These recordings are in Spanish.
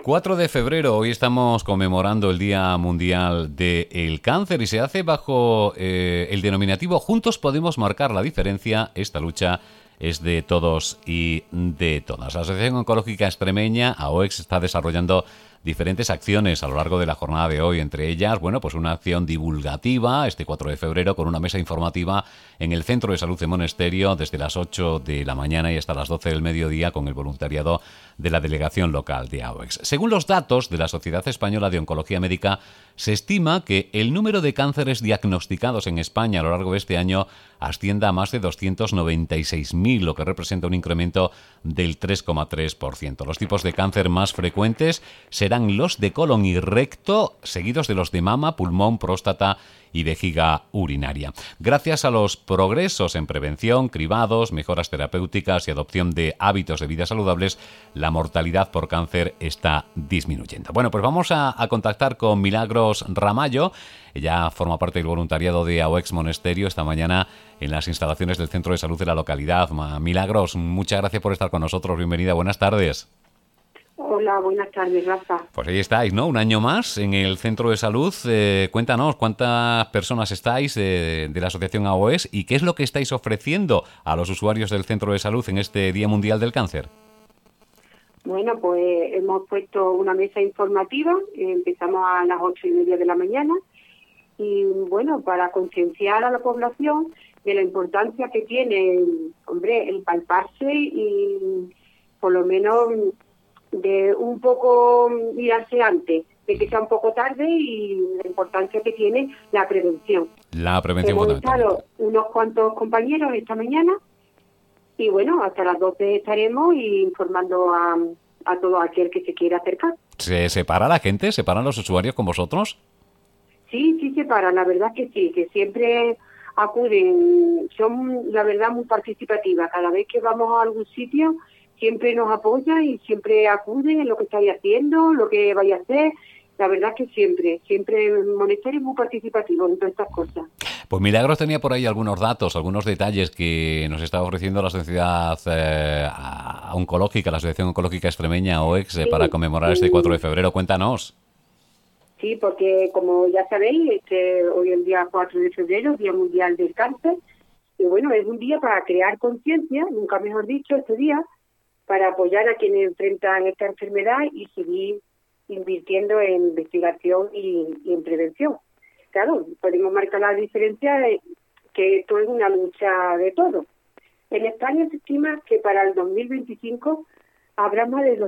4 de febrero, hoy estamos conmemorando el Día Mundial del Cáncer y se hace bajo el denominativo Juntos podemos marcar la diferencia. Esta lucha es de todos y de todas. La Asociación Oncológica Extremeña, AOEX, está desarrollando diferentes acciones a lo largo de la jornada de hoy, entre ellas, pues una acción divulgativa este 4 de febrero con una mesa informativa en el Centro de Salud de Monesterio desde las 8 de la mañana y hasta las 12 del mediodía con el voluntariado de la delegación local de AOEX. Según los datos de la Sociedad Española de Oncología Médica, se estima que el número de cánceres diagnosticados en España a lo largo de este año ascienda a más de 296.000, lo que representa un incremento del 3,3%. Los tipos de cáncer más frecuentes serán los de colon y recto, seguidos de los de mama, pulmón, próstata y vejiga urinaria. Gracias a los progresos en prevención, cribados, mejoras terapéuticas y adopción de hábitos de vida saludables, la mortalidad por cáncer está disminuyendo. Bueno, pues vamos a contactar con Milagros Ramallo. Ella forma parte del voluntariado de AOEX Monesterio esta mañana en las instalaciones del Centro de Salud de la localidad. Milagros, muchas gracias por estar con nosotros. Bienvenida, buenas tardes. Hola, buenas tardes, Rafa. Pues ahí estáis, ¿no? Un año más en el Centro de Salud. Cuéntanos, ¿cuántas personas estáis de la Asociación AOEX y qué es lo que estáis ofreciendo a los usuarios del Centro de Salud en este Día Mundial del Cáncer? Bueno, pues hemos puesto una mesa informativa, empezamos a las 8:30 de la mañana y, bueno, para concienciar a la población de la importancia que tiene, el palparse y por lo menos de un poco mirarse antes, de que sea un poco tarde y la importancia que tiene la prevención. La prevención fundamental. Hemos estado unos cuantos compañeros esta mañana y bueno, hasta las 12 estaremos informando a todo aquel que se quiera acercar. ¿Se separa la gente? ¿Separan los usuarios con vosotros? Sí, separan, la verdad que sí, que siempre acuden, son la verdad muy participativas. Cada vez que vamos a algún sitio siempre nos apoya y siempre acude en lo que estáis haciendo, lo que vais a hacer. La verdad que siempre el monasterio es muy participativo en todas estas cosas. Pues Milagros tenía por ahí algunos datos, algunos detalles que nos está ofreciendo la Sociedad Oncológica, la Asociación Oncológica Extremeña, AOEX, para conmemorar este 4 de febrero. Cuéntanos. Sí, porque como ya sabéis, hoy es el día 4 de febrero, Día Mundial del Cáncer, y bueno, es un día para crear conciencia, nunca mejor dicho, este día, para apoyar a quienes enfrentan esta enfermedad y seguir invirtiendo en investigación y en prevención. Claro, podemos marcar la diferencia de que esto es una lucha de todos. En España se estima que para el 2025 habrá más de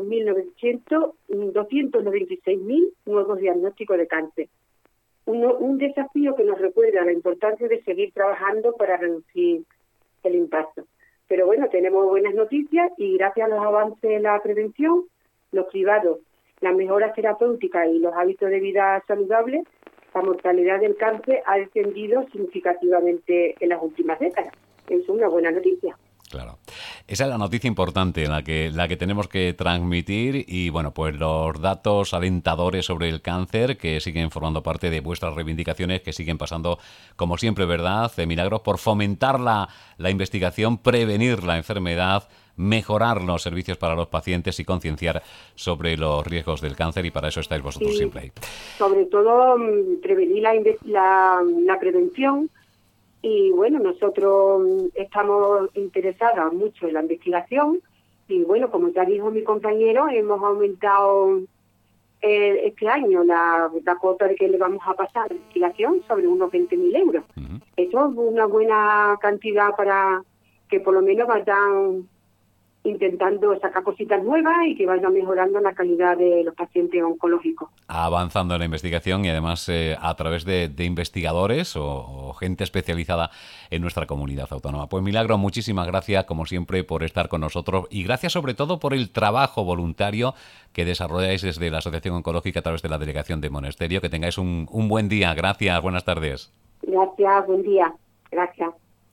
296.000 nuevos diagnósticos de cáncer. Un desafío que nos recuerda la importancia de seguir trabajando para reducir el impacto. Pero bueno, tenemos buenas noticias y gracias a los avances en la prevención, los cribados, las mejoras terapéuticas y los hábitos de vida saludables, la mortalidad del cáncer ha descendido significativamente en las últimas décadas. Es una buena noticia. Claro. Esa es la noticia importante, la que tenemos que transmitir y, bueno, pues los datos alentadores sobre el cáncer que siguen formando parte de vuestras reivindicaciones, que siguen pasando, como siempre, ¿verdad? Milagros por fomentar la investigación, prevenir la enfermedad, mejorar los servicios para los pacientes y concienciar sobre los riesgos del cáncer, y para eso estáis vosotros siempre ahí. Sobre todo, prevenir la prevención. Y bueno, nosotros estamos interesados mucho en la investigación y bueno, como ya dijo mi compañero, hemos aumentado este año la cuota de que le vamos a pasar a la investigación sobre unos 20.000 euros. Uh-huh. Eso es una buena cantidad para que por lo menos vayan intentando sacar cositas nuevas y que vayan mejorando la calidad de los pacientes oncológicos. Avanzando en la investigación y además a través de investigadores o gente especializada en nuestra comunidad autónoma. Pues Milagro, muchísimas gracias como siempre por estar con nosotros y gracias sobre todo por el trabajo voluntario que desarrolláis desde la Asociación Oncológica a través de la Delegación de Monesterio. Que tengáis un buen día. Gracias, buenas tardes. Gracias, buen día. Gracias.